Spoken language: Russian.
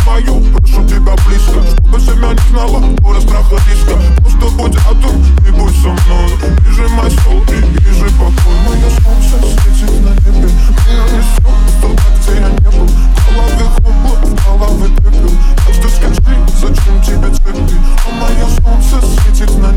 мою, прошу тебя близко, чтобы семья не знала горя, страха, риска. Просто будь рядом и будь со мной. Прижимай стол и езжай покой. Мое солнце светит на небе, меня несет туда, где я не был. В голове хлопот, в голове пепел. Так что скажи, зачем тебе цепи? А мое солнце светит на